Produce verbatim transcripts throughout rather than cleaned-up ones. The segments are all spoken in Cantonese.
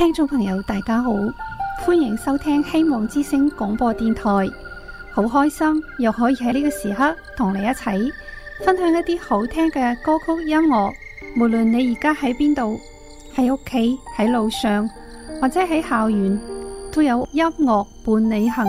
聽眾朋友大家好，歡迎收聽希望之聲廣播電台。好開心又可以喺呢個時刻同你一齊分享一啲好聽嘅歌曲音樂。無論你而家喺邊度，喺屋企、喺路上或者喺校園，都有音樂伴你行。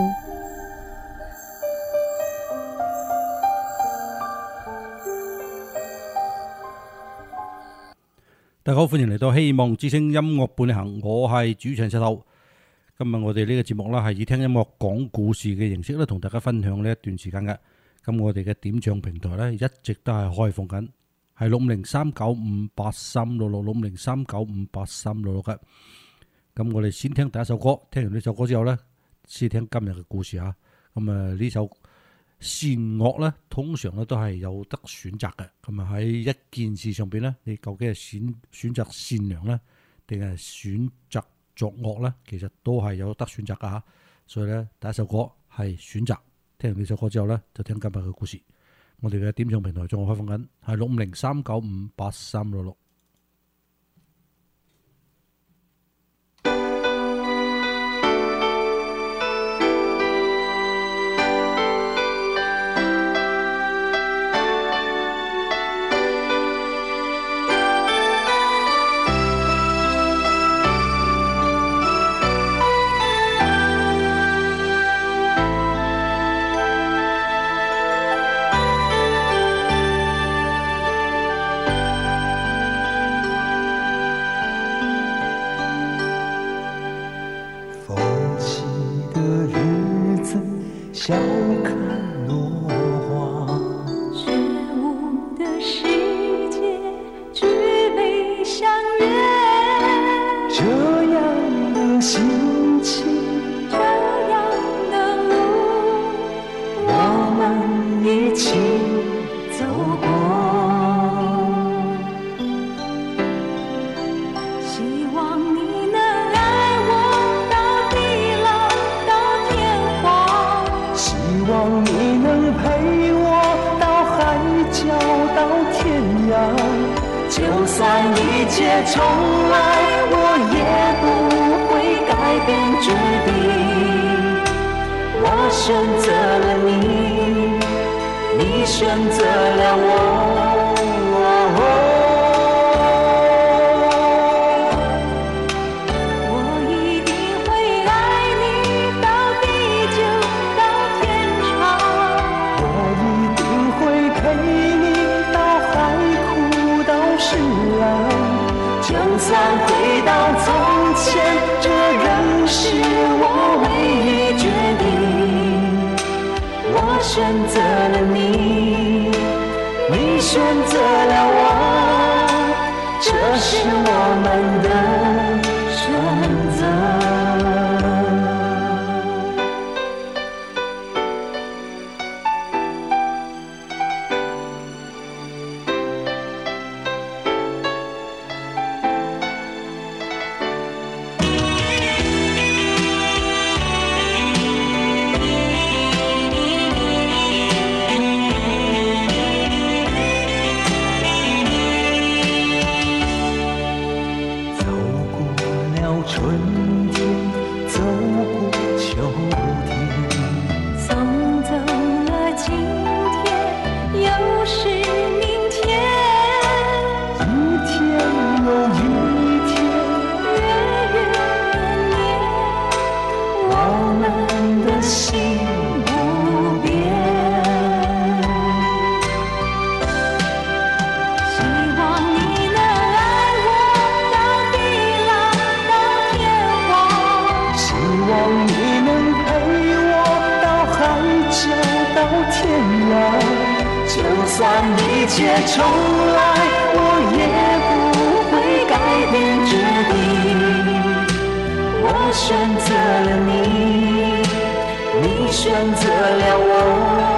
大家好，歡迎嚟到希望之聲音樂伴你行，我係主持人石頭。今日我哋呢個節目啦，係以聽音樂講故事嘅形式咧，同大家分享呢一段時間嘅。咁我哋嘅點唱平台咧，一直都係開放緊，係六五零三九五八三六六六五零三九五八三六六嘅。咁我哋先聽第一首歌，聽完呢首歌之後咧，先聽今日嘅故事啊。咁啊呢首善惡咧，通常咧都係有得選擇嘅。咁啊喺一件事上邊咧，你究竟係選選擇善良咧，定係選擇作惡咧？其實都係有得選擇噶吓。所以咧，第一首歌係選擇。聽完呢首歌之後咧，就聽今日嘅故事。我哋嘅點唱平台仲開放緊，係六五零三九五八三六六。 笑看落花， 觉悟的世界只为相约， 这样的心情， 这样的路， 我们一起走过。 希望你能爱我到地老到天荒， 希望你能陪我到海角到天涯，就算一切重来，我也不会改变决定。我选择了你，你选择了我。就算回到从前，这仍是我唯一决定。我选择了你，你选择了我，这是我们的选择。就算一切重来，我也不会改变决定。我选择了你，你选择了我。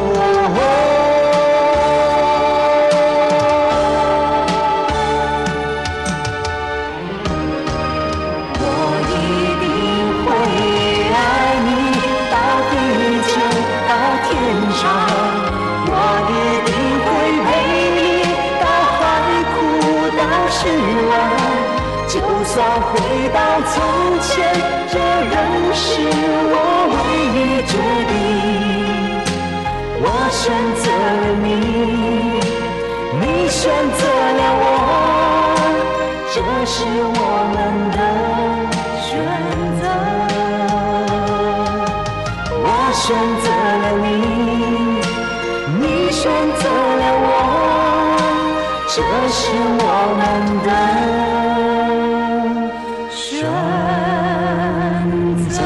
我一定会爱你到地久到天长。我一定会陪你到海枯到石烂， 就算回到从前，这仍是我唯一决定。我选择了你，你选择了我，这是我们的选择。我选择了你，你选择了我，这是我们的选择。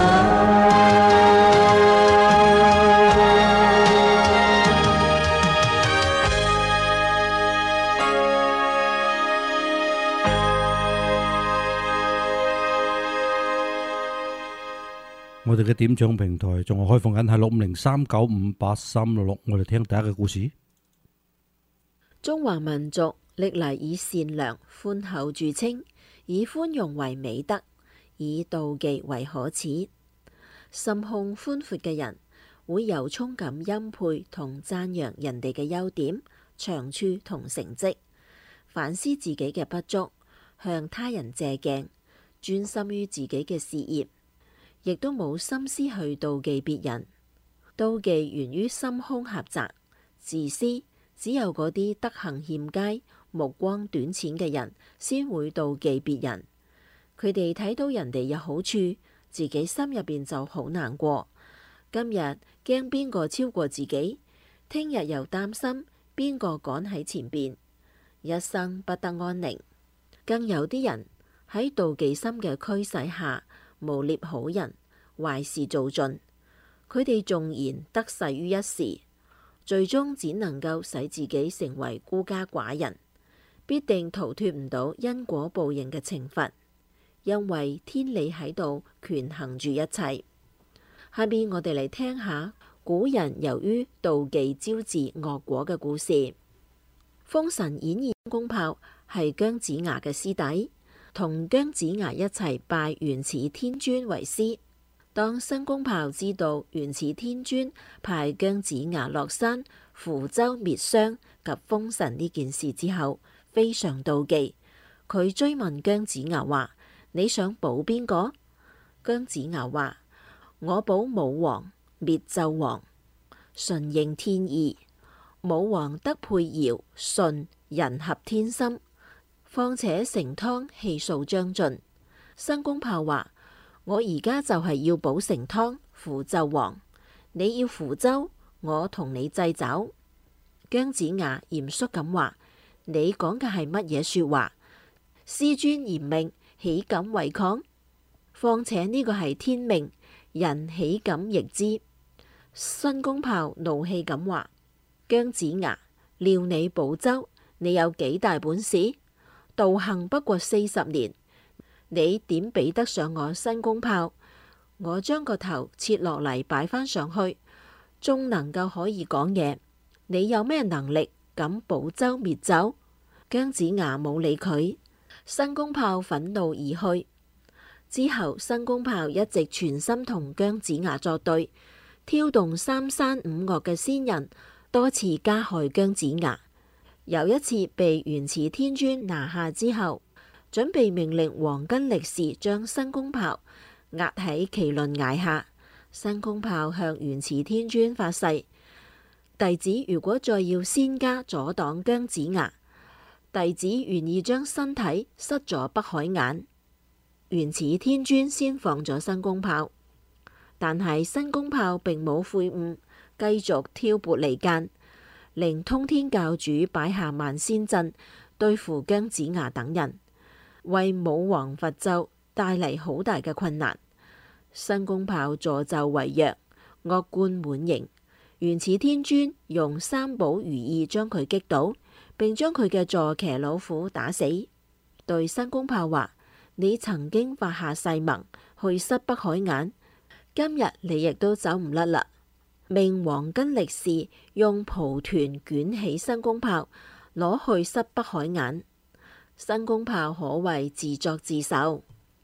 我哋嘅點唱平台仲係開放緊，係六五零三九五八三六六。我哋聽第一個故事。 中華民族歷嚟以善良寬厚著稱，以寬容為美德，以妒忌為可恥。心胸寬闊嘅人會由衷咁欽佩同讚揚人哋嘅優點、長處同成績，反思自己嘅不足，向他人借鏡，專心於自己嘅事業，亦都冇心思去妒忌別人。妒忌源於心胸狹窄、自私。只有嗰啲德行欠佳、目光短淺嘅人，先會妒忌別人。佢哋睇到人哋有好處，自己心入邊就好難過。今日驚邊個超過自己，聽日又擔心邊個趕喺前邊，一生不得安寧。更有啲人喺妒忌心嘅驅使下，誣衊好人，壞事做盡。佢哋縱然得勢於一時，最終只能夠使自己成為孤家寡人，必定逃脫唔到因果報應嘅懲罰，因為天理喺度權衡住一切。下面我哋嚟聽下古人由於妒忌招致惡果嘅故事。《封神演義》公豹係姜子牙嘅師弟，同姜子牙一齊拜元始天尊為師。當申公豹知道元始天尊派姜子牙落山扶周滅商及封神呢件事之後，非常妒忌。佢追問姜子牙話：你想保邊個？姜子牙話：我保武王滅紂王，順應天意。武王德配堯舜，人合天心。況且成湯氣數將盡。申公豹話：我而家就係要保成湯扶紂王，你要扶周，我同你掣肘。姜子牙嚴肅咁話：你講嘅係乜嘢說話？師尊嚴命，豈敢違抗？況且呢個係天命，人豈敢逆之？申公豹怒氣咁話：姜子牙，料你保周，你有幾大本事？道行不過四十年，你點比得上我申公豹？我將個頭切落嚟擺返上去，仲能夠可以講嘢。你有咩能力敢保周滅紂？姜子牙冇理佢，申公豹憤怒而去。之後申公豹一直全心同姜子牙作對，挑動三山五岳嘅仙人，多次加害姜子牙。有一次被元始天尊拿下之後，準備命令黃巾力士將申公豹壓喺麒麟崖下。申公豹向元始天尊發誓，弟子如果再要仙家阻擋姜子牙，弟子願意將身體塞咗北海眼。元始天尊先放咗申公豹，但係申公豹並冇悔悟，繼續挑撥離間，令通天教主擺下萬仙陣對付姜子牙等人，為武王伐紂帶嚟好大嘅困難。申公豹助紂為虐，惡貫滿盈。元始天尊用三寶如意將佢擊倒，並將佢嘅坐騎老虎打死。對申公豹話：你曾經發下誓盟去塞北海眼，今日你亦都走唔甩啦。命黃巾力士用蒲團捲起申公豹，攞去塞北海眼。申公豹可謂自作自受。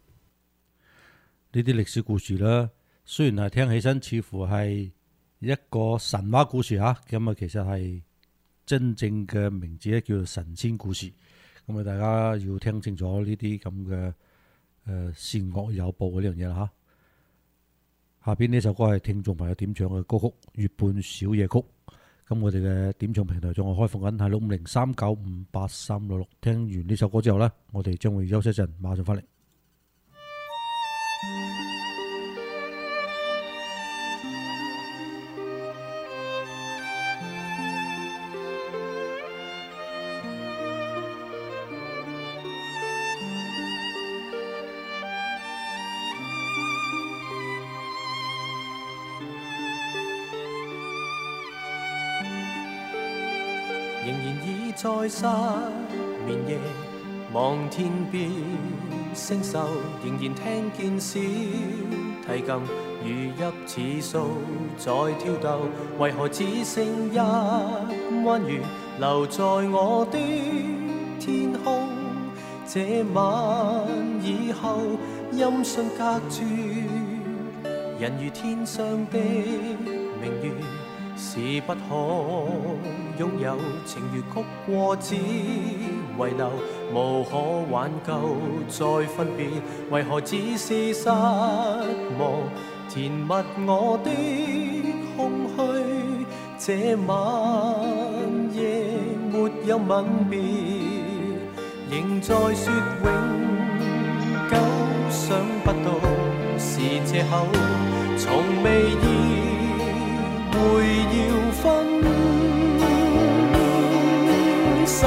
呢啲歷史故事啦，雖然係聽起身似乎係一個神話故事吓，咁啊其實係真正嘅名字咧叫做神仙故事。咁咁啊，大家要聽清楚呢啲咁嘅誒善惡有報嘅呢樣嘢啦嚇。下邊呢首歌係聽眾朋友點唱嘅歌曲《月半小夜曲》。咁我哋嘅點唱平台仲係開放緊，係六五零三九五八三六六。聽完呢首歌之後呢，我哋將會休息一陣，馬上翻嚟。 仍然倚在失眠夜，望天邊星宿，仍然聽見小提琴如泣似訴在跳動，為何只剩一彎月留在我的天空？這晚以後音訊隔絕，人如天上的明月，是不可擁有，情如曲過只遺留，無可挽救再分別，為何只是失望填密我的空虛？這晚夜沒有吻別，仍在說永久，想不到是藉口，從未意會要分手，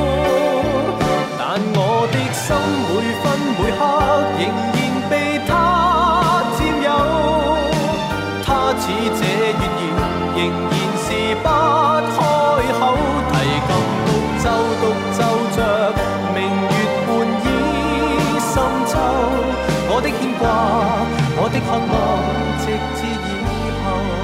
但我的心每分每刻仍然被他佔有，他似這月兒仍然是不開口，提琴獨奏獨奏着明月半倚深秋，我的牽掛我的渴望直至以後。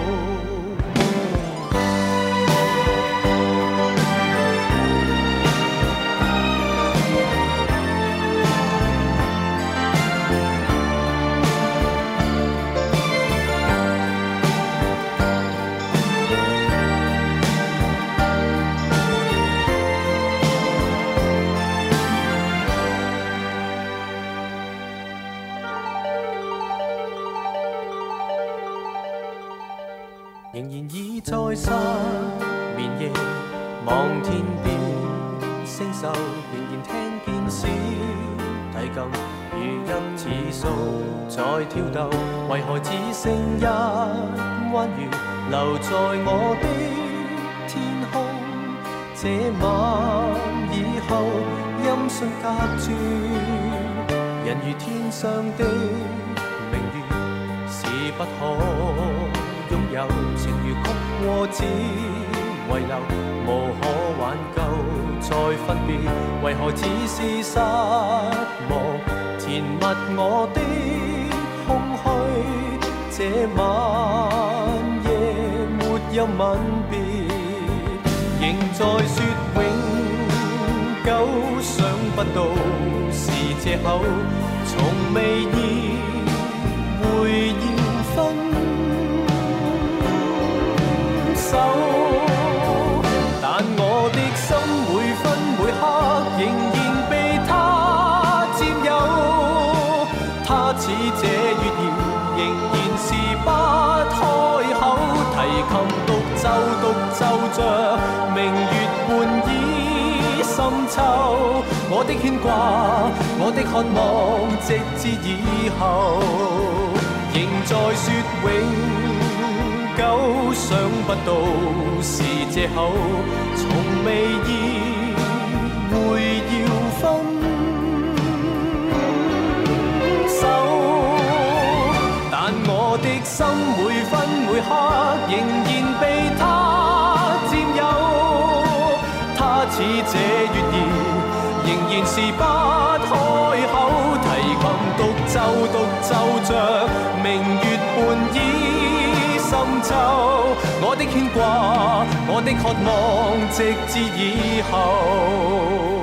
仍然倚在失眠夜，望天邊星宿，仍然聽見小提琴如泣似訴在跳動，為何只剩一彎月留在我的天空？這晚以後音訊隔絕，人如天上的明月，是不可擁有，情如曲過只遺留，無可挽救再分別，為何只是失望填密我的空虛？這晚夜沒有吻別，仍在說永久，想不到是藉口，從未意會要分手，但我的心每分每刻仍然被他佔有，他似這月兒仍然是不開口，提琴獨奏獨奏着明月半倚深秋，我的牽掛我的渴望直至以後，仍在說永久，想不到是藉口，從未意會要分手，但我的心每分每刻仍然被他佔有，他似這月兒仍然是不開口，提琴獨奏獨奏着明月半倚深秋，我的牽掛我的渴望直至以後。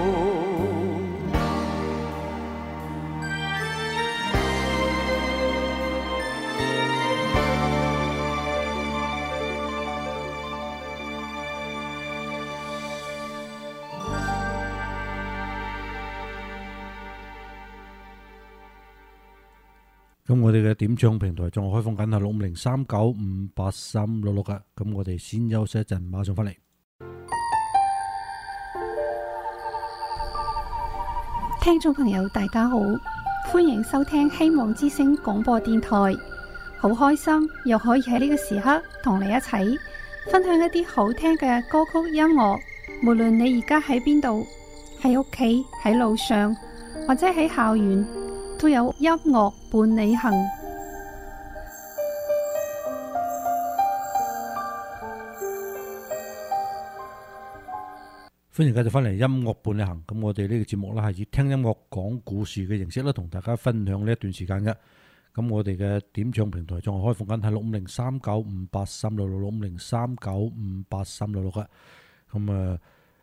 咁我哋嘅點唱平台仲開放緊係六五零三九五八三六六噶。咁我哋先休息一陣，馬上翻嚟。 聽眾朋友大家好，歡迎收聽希望之聲廣播電台。好開心又可以喺呢個時刻同你一齊分享一啲好聽嘅歌曲音樂。無論你而家喺邊度，喺屋企、喺路上或者喺校園，都有音樂伴你行。 歡迎繼續翻嚟音樂伴你行。咁我哋呢個節目咧係以聽音樂講故事嘅形式咧，同大家分享呢一段時間嘅。咁我哋嘅點唱平台仲係開放緊係六五零三九五八三六六六五零三九五八三六六嘅。咁啊，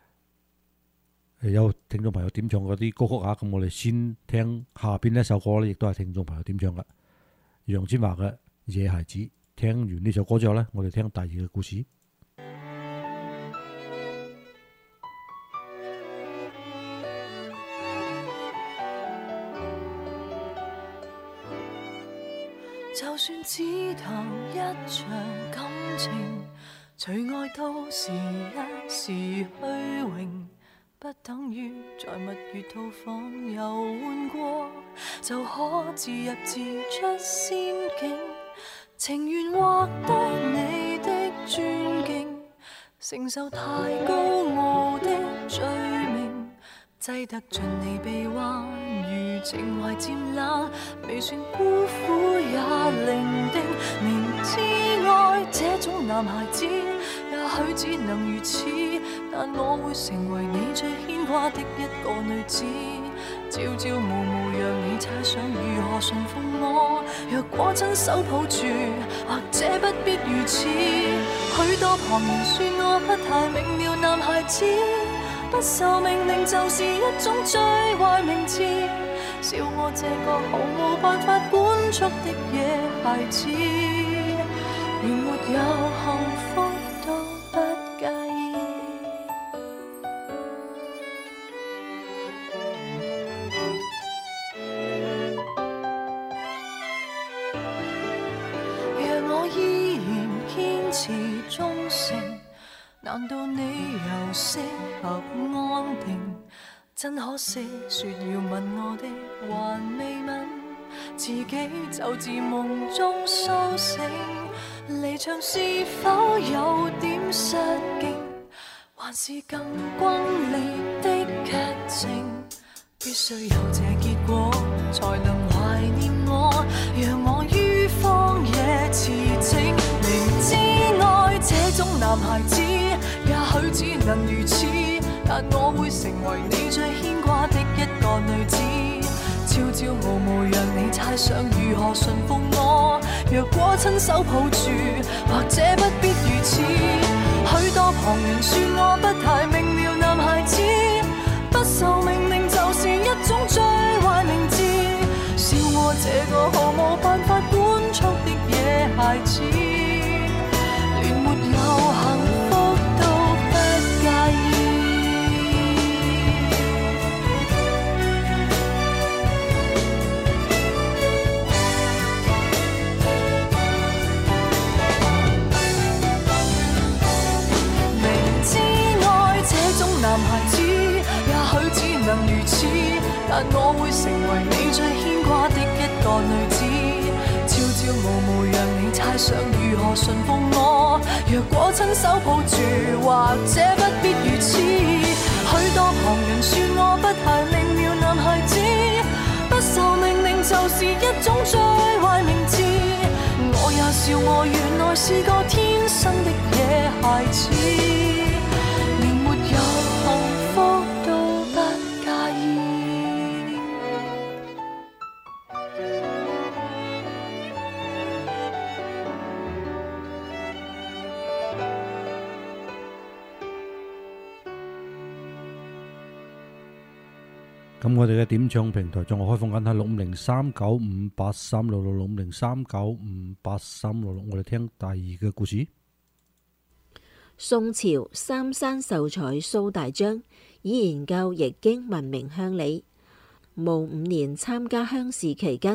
有聽眾朋友點唱嗰啲歌曲啊，咁我哋先聽下邊呢一首歌咧，亦都係聽眾朋友點唱嘅，楊千嬅嘅《野孩子》。聽完呢首歌之後咧，我哋聽第二個故事。 就算只談一場感情，隨愛都是一時虛榮，不等於在蜜月套房遊玩過就可自入自出仙境，情願獲得你的尊敬，承受太高傲的罪名，擠得進你臂彎，如情懷漸冷，未算孤苦也伶仃。明知愛這種男孩子，也許只能如此，但我會成為你最牽掛的一個女子，朝朝暮暮讓你猜想如何馴服我。若果親手抱住，或者不必如此。許多旁人說我不太明了，男孩子不受命令就是一種最壞名字，笑我這個毫無辦法管束的野孩子，連沒有幸福都不介意。若我依然堅持忠誠，難道你又適合安定？真可惜，說要吻我的還未吻，自己就自夢中蘇醒。離場是否有點失敬，還是更轟烈的劇情？必須有這結果，才能懷念我，讓我於荒野馳騁。明知愛這種男孩子，也許只能如此，但我會成為你最牽掛的一個女子，朝朝暮暮讓你猜想如何馴服我。若果親手抱住，或者不必如此。許多旁人說我不太明了，男孩子不受命令就是一種最壞名字，笑我這個毫無辦法管束的野孩子，連沒有幸福都不介意。男孩子也許只能如此，但我會成為你最牽掛的一個女子，朝朝暮暮讓你猜想如何馴服我。若果親手抱住，或者不必如此。許多旁人說我不太明了，男孩子不受命令就是一種最壞名字，我也笑我原來是個天生的野孩子，連沒有幸福都不介意。 咁我哋嘅點唱平台仲係開放緊喺六五零三九五八三六六六五零三九五八三六六，我哋聽第二個故事。 宋朝三山秀才蘇大章以研究易經聞名鄉里。戊午年參加鄉試期間，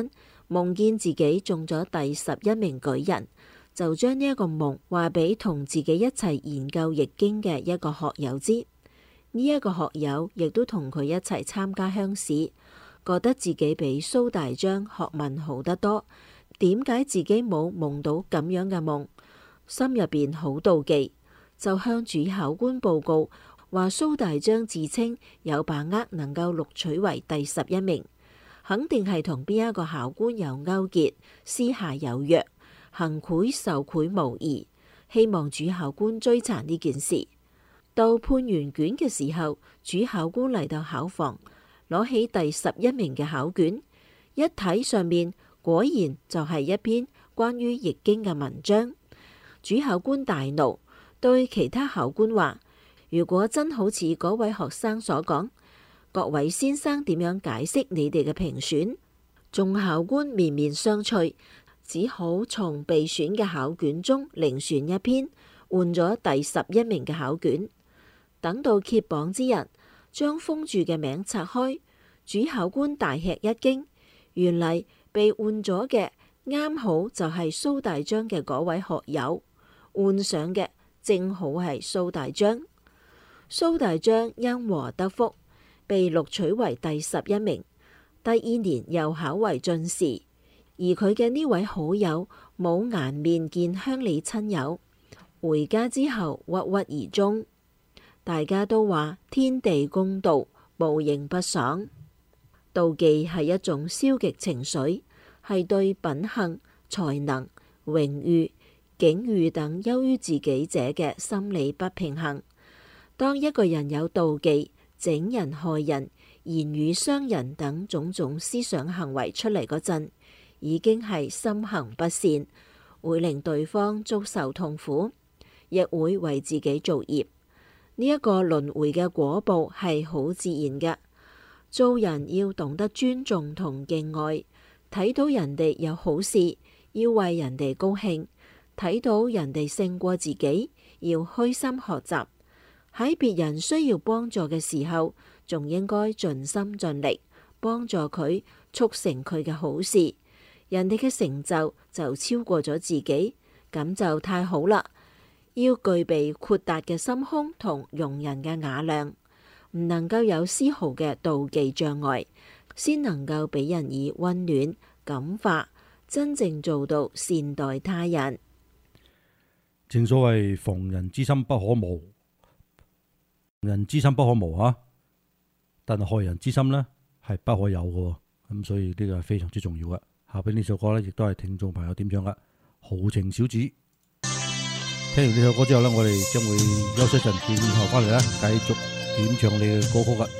夢見自己中咗第十一名舉人，就將呢一個夢話俾同自己一齊研究易經嘅一個學友知。呢、這、一個學友亦都同佢一齊參加鄉試，覺得自己比蘇大章學問好得多。點解自己冇夢到咁樣嘅夢？心入邊好妒忌，就向主考官報告，話蘇大章自稱有把握能夠錄取為第十一名，肯定係同邊一個考官有勾結，私下有約，行賄受賄無疑。希望主考官追查呢件事。到判完卷嘅時候，主考官嚟到考房，攞起第十一名嘅考卷，一睇上面果然就係一篇關於易經嘅文章。主考官大怒，對其他考官話：如果真好似嗰位學生所講，各位先生點樣解釋你哋嘅評選？眾考官面面相覷，只好從備選嘅考卷中另選一篇，換咗第十一名嘅考卷。等到揭榜之日，將封住嘅名拆開，主考官大吃一驚，原嚟被換咗嘅啱好就係蘇大章嘅嗰位學友，換上嘅正好係蘇大章。蘇大章因禍得福，被錄取為第十一名。第二年又考為進士，而佢嘅呢位好友冇顏面見鄉里親友，回家之後鬱鬱而終。大家都話天地公道，無形不爽。妒忌係一種消極情緒，係對品行、才能、榮譽、境遇等優於自己者嘅心理不平衡。當一個人有妒忌、整人害人、言語傷人等種種思想行為出嚟嗰陣，已經係心行不善，會令對方遭受痛苦，亦會為自己造業。呢一個輪迴嘅果報係好自然嘅。做人要懂得尊重同敬愛，睇到人哋有好事，要為人哋高興；睇到人哋勝過自己，要虛心學習。喺別人需要幫助嘅時候，仲應該盡心盡力幫助佢，促成佢嘅好事。人哋嘅成就就超過咗自己，咁就太好啦。要具備豁達嘅心胸同容人嘅雅量，唔能夠有絲毫嘅妒忌障礙，先能夠俾人以溫暖感化，真正做到善待他人。 正所謂防人之心不可無，人之心不可無啊！但係害人之心呢係不可有嘅，咁所以呢個係非常之重要嘅。下邊呢首歌呢，亦都係聽眾朋友點唱嘅《豪情小子》。聽完呢首歌之後呢，我哋將會休息一陣，轉頭翻嚟咧，繼續點唱你嘅歌曲嘅。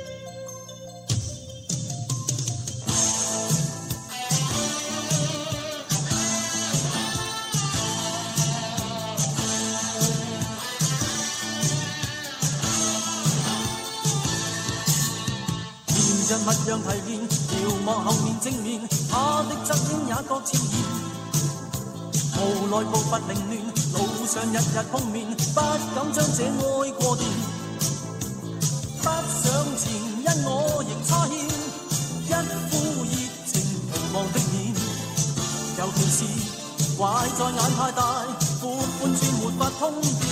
前人勿讓提煉，遙望後面正面，他的側臉也覺超然。無奈步伐凌亂，路上日日碰面，不敢將這愛過電。不上前，因我仍差欠一副熱情平望的臉，尤其是壞在眼太大，半半寸沒法通電。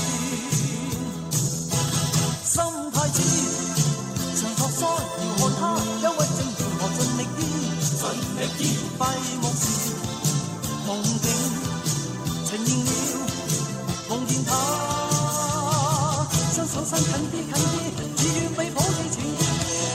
心太淺，長托腮遙看他，憂鬱症如何盡力醫，盡力醫閉目時夢境。呈現了夢見他，雙手伸近啲近啲，只願被抱地情意。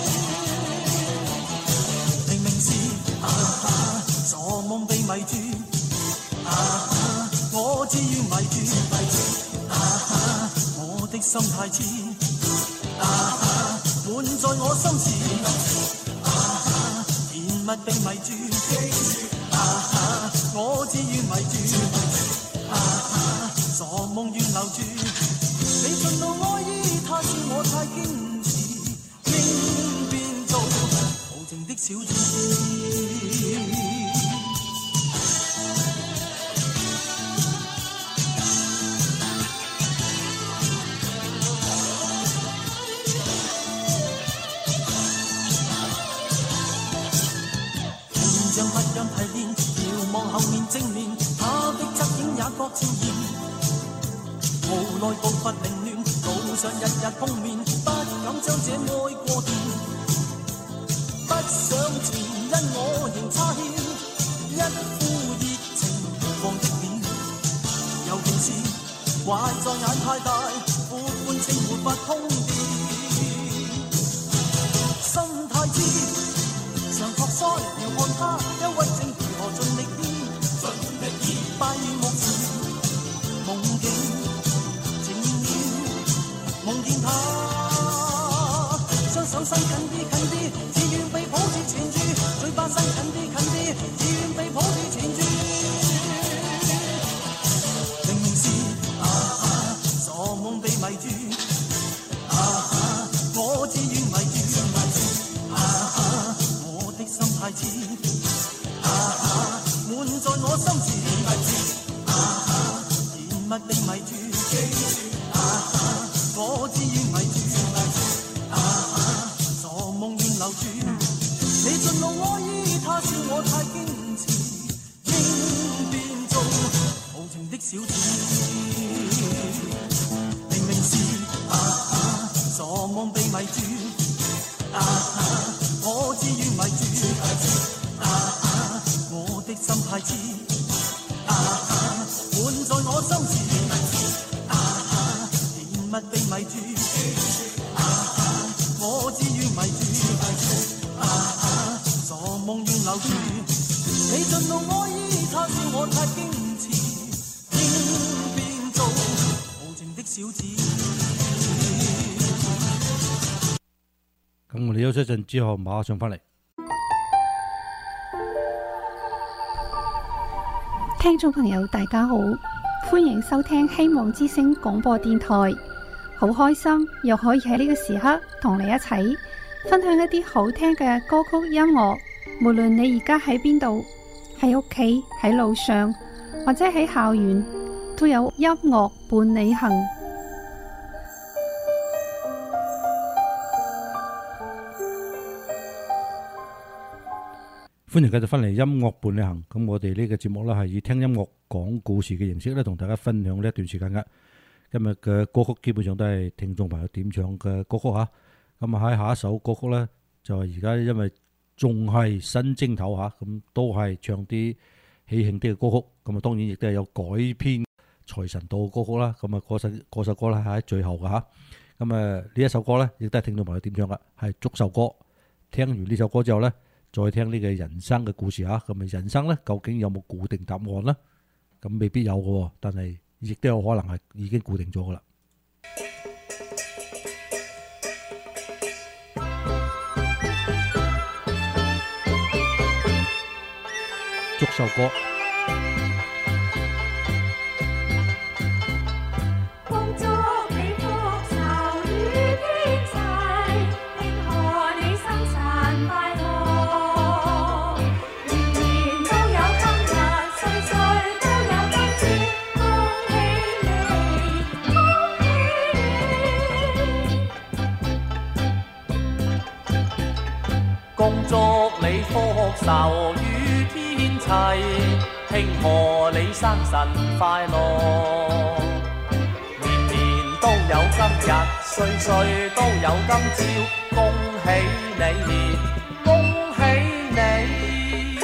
明明是啊啊，傻夢被迷住，啊啊，我只願迷住，啊啊，我的心太淺，啊啊，滿在我心事，啊啊，甜蜜被迷住，啊啊，我只願迷住。啊啊！傻夢願留住，你盡到愛意，他說我太矜持，應變做無情的小子。現象不讓提煉。 愛步伐凌亂，路上日日碰面，不敢將這愛過電。不想前因我仍差欠，一呼熱情放的臉。尤其是壞在眼太大，呼喚情沒法通電。心太知，常托腮遙看他，憂鬱症如何盡力醫，盡力醫。閉目時夢境靜了，夢見他，雙手伸近啲近啲，只願被抱住纏住，嘴巴伸近啲近啲，只願被抱住纏住。明明是啊啊，傻夢被迷住，啊啊，我只願迷住，啊啊，我的心太似，啊啊，滿在我心事，啊啊，甜蜜地迷住，啊啊，我只願迷住，啊啊，傻夢願留住。你盡露愛意，他笑我太矜持，應變做無情的小子。明明是啊啊，傻夢被迷住，啊啊，我只願迷住，啊啊，我的心太知，啊啊，滿在我心事，啊啊，甜蜜地迷住，啊啊，我只願迷住，啊啊，傻夢願留住。你盡露愛意，他笑我太矜持，應變做無情的小子。 咁我哋休息一陣之後，馬上翻嚟。 聽眾朋友大家好，歡迎收聽希望之聲廣播電台。好開心又可以喺呢個時刻同你一齊分享一啲好聽嘅歌曲音樂。無論你而家喺邊度，喺屋企、喺路上或者喺校園，都有音樂伴你行。 歡迎繼續翻嚟音樂伴你行。咁我哋呢個節目呢係以聽音樂講故事嘅形式咧，同大家分享呢一段時間嘅。今日嘅歌曲基本上都係聽眾朋友點唱嘅歌曲吓。咁啊喺下一首歌曲呢，就係而家因為仲係新正頭吓，咁都係唱啲喜慶啲嘅歌曲。咁啊當然亦都係有改編財神到嘅歌曲啦。咁啊嗰首嗰首歌咧係喺最後嘅吓。咁啊呢一首歌呢，亦都係聽眾朋友點唱嘅，係祝壽歌。聽完呢首歌之後呢，再聽呢個人生嘅故事吓，咁啊人生咧究竟有冇固定答案呢？咁未必有嘅，但係亦都有可能係已經固定咗噶啦。祝壽歌。 恭祝你福壽與天齊，慶賀你生辰快樂。年年都有今日，歲歲都有今朝，恭喜你，恭喜你。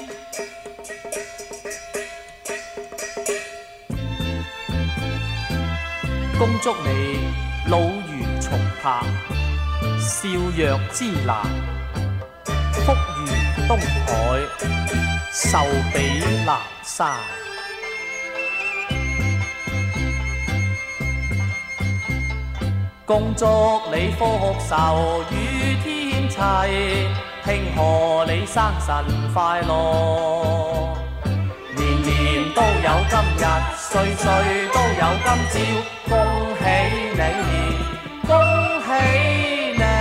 恭祝你老如松柏，少若芝蘭，福如東海，壽比南山。恭祝你福壽與天齊，慶賀你生辰快樂。年年都有今日，歲歲都有今朝，恭喜你，恭喜你。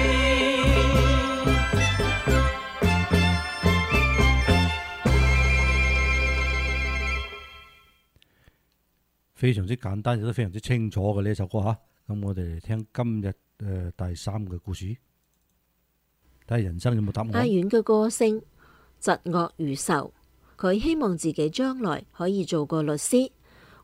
非常之簡單，亦都非常之清楚嘅呢一首歌吓。咁我哋嚟聽今日誒、呃、第三個故事，睇下人生有冇答案。 阿遠嘅個性疾惡如仇，佢希望自己將來可以做個律師，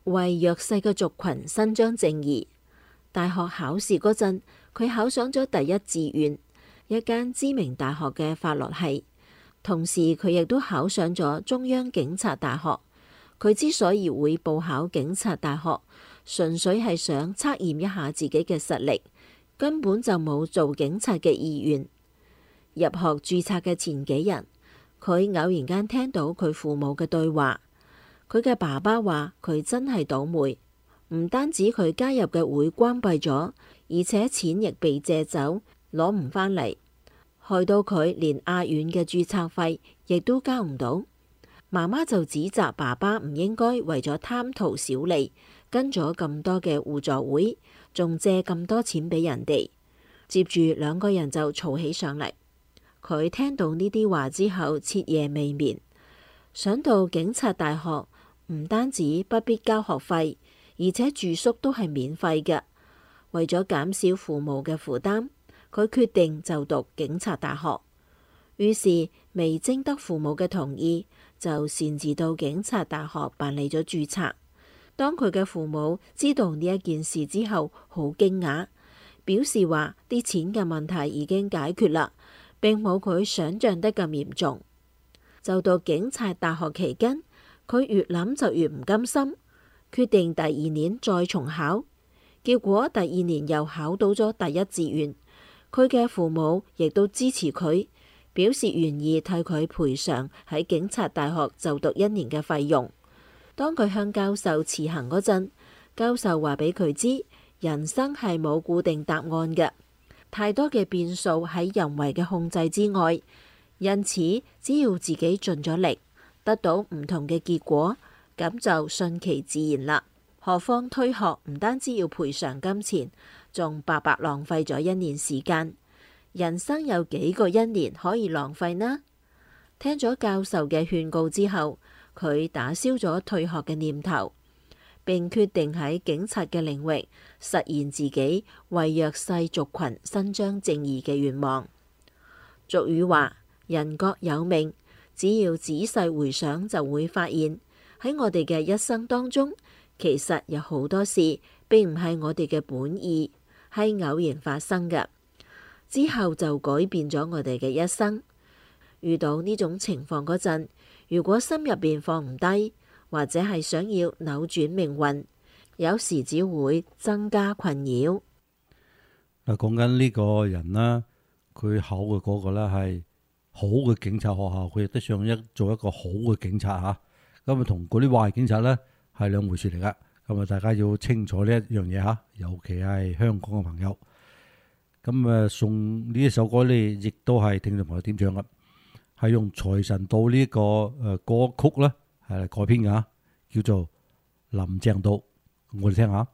為弱勢嘅族群伸張正義。大學考試嗰陣，佢考上咗第一志願，一間知名大學嘅法律系。同時佢亦都考上咗中央警察大學。佢之所以會報考警察大學，純粹係想測驗一下自己嘅實力，根本就冇做警察嘅意願。入學註冊嘅前幾日，佢偶然間聽到佢父母嘅對話。佢嘅爸爸話佢真係倒霉，唔單止佢加入嘅會關閉咗，而且錢亦被借走，攞唔返嚟，害到佢連亞院嘅註冊費亦都交唔到。媽媽就指責爸爸唔應該為咗貪圖小利，跟咗咁多嘅互助會，仲借咁多錢俾人哋。接住兩個人就嘈起上嚟。佢聽到呢啲話之後，徹夜未眠，想到警察大學唔單止不必交學費，而且住宿都係免費嘅。為咗減少父母嘅負擔，佢決定就讀警察大學。於是未徵得父母嘅同意，就擅自到警察大學辦理咗註冊。當佢嘅父母知道呢一件事之後，好驚訝，表示話啲錢嘅問題已經解決啦，並冇佢想象得咁嚴重。就讀警察大學期間，佢越諗就越唔甘心，決定第二年再重考。結果第二年又考到咗第一志願。佢嘅父母亦都支持佢，表示願意替佢賠償喺警察大學就讀一年嘅費用。當佢向教授辭行嗰陣，教授話俾佢知，人生係冇固定答案嘅，太多嘅變數喺人為嘅控制之外，因此只要自己盡咗力，得到唔同嘅結果，咁就順其自然啦。何況退學唔單止要賠償金錢，仲白白浪費咗一年時間。人生有幾個一年可以浪費呢？聽咗教授嘅勸告之後，佢打消咗退學嘅念頭，並決定喺警察嘅領域實現自己為弱勢族群伸張正義嘅願望。俗語話：人各有命，只要仔細回想就會發現，喺我哋嘅一生當中，其實有好多事並唔係我哋嘅本意，係偶然發生嘅，之後就改變咗我哋嘅一生。遇到呢種情況嗰陣，如果心入邊放唔低，或者係想要扭轉命運，有時只會增加困擾。 嗱，講緊呢個人啦，佢考嘅嗰個咧係好嘅警察學校，佢亦都想一做一個好嘅警察吓。咁啊，同嗰啲壞警察咧係兩回事嚟噶。咁啊，大家要清楚呢一樣嘢吓，尤其係香港嘅朋友。咁啊，送呢一首歌咧，亦都係聽眾朋友點唱噶，係用財神到呢個誒歌曲咧係改編噶，叫做《林鄭道》，我哋聽下。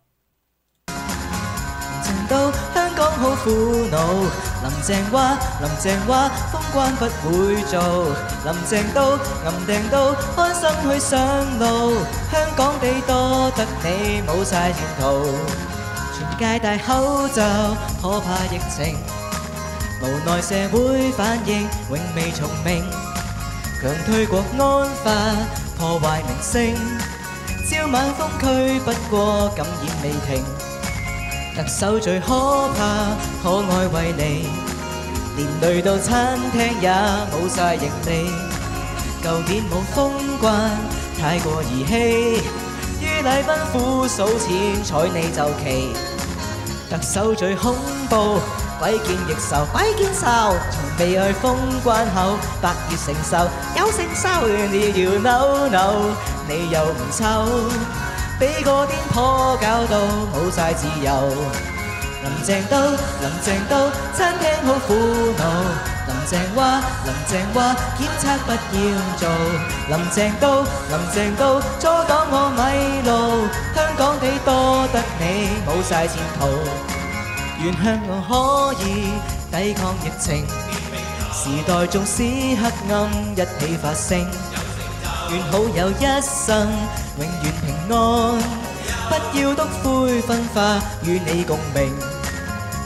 林鄭道，香港好苦惱，林鄭話，林鄭話，封關不會做，林鄭道，林鄭道，安心去上路，香港地多得你冇晒前途，全界戴口罩，可怕疫情，無奈社會反應永未從明，強推國安法，破壞名聲，朝晚封區，不過感染未停。特首最可怕，可愛為你，連累到餐廳也冇晒盈利。舊年冇封關，太過兒戲，於禮賓府數錢睬你就奇。特首最恐怖，鬼見亦愁，鬼見愁，從未去封關後，百業承受，有承受你要扭扭，你又唔抽。俾個癲婆搞到冇晒自由，林鄭道，林鄭道，餐廳好苦惱，林鄭話，林鄭話，檢測不要做，林鄭道，林鄭道，阻擋我迷路，香港地多得你冇晒前途，願香港可以抵抗疫情，時代縱使黑暗一起發聲，願好有一生永遠平安，不要篤灰分化與你共鳴，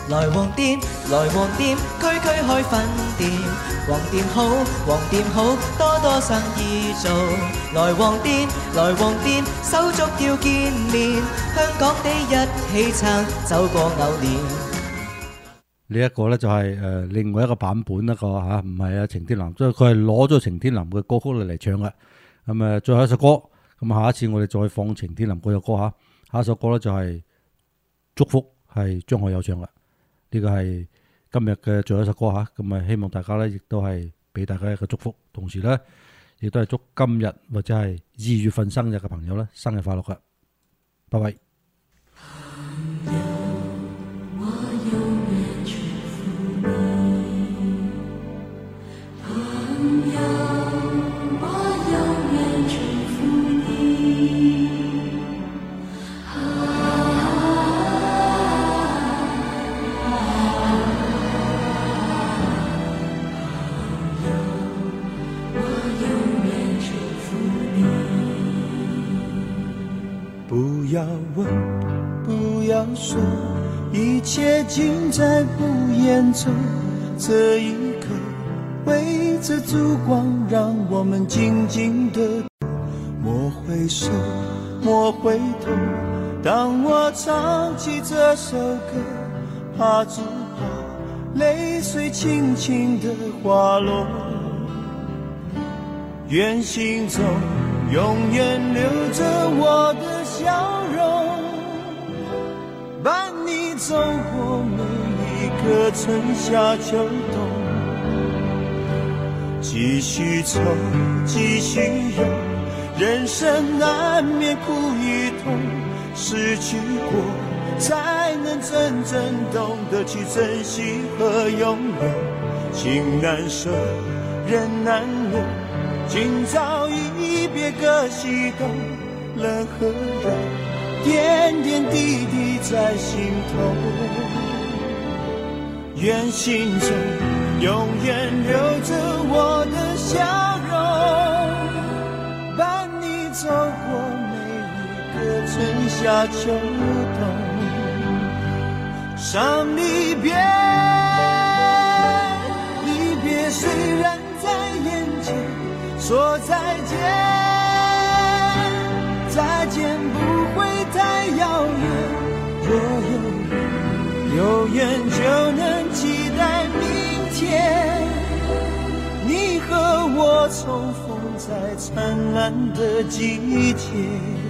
來黃店，來黃店，區區開分店。黃店好，黃店好，多多生意做。來黃店，來黃店，手足要見面，香港地一起撐，走過牛年。 呢一個咧就係誒另外一個版本一個嚇，唔係啊晴天林，即係佢係攞咗晴天林嘅歌曲嚟嚟唱嘅。咁啊，最後一首歌，咁下一次我哋再放晴天林嗰首歌嚇。下一首歌咧就係祝福，係張學友唱嘅。呢個係今日嘅最後一首歌嚇，咁啊希望大家咧亦都係俾大家一個祝福，同時咧亦都係祝今日或者係二月份生日嘅朋友咧生日快樂嘅。拜拜。 不要问，不要说，一切尽在不言中。这一刻，围着烛光，让我们静静地莫回首，莫回头。当我唱起这首歌，怕只怕泪水轻轻地滑落。愿心中永远留着我的笑容，伴你走过每一个春夏秋冬。继续愁，继续忧，人生难免苦与痛，失去过才能真正懂得去珍惜和拥有。情难舍，人难留，今朝一别各西东，冷和热，点点滴滴在心头。愿心中永远留着我的笑容，伴你走过每一个春夏秋冬。伤离别，离别虽然在眼前，说再见，再见不会太遥远。若有缘，有缘就能期待明天，你和我重逢在灿烂的季节。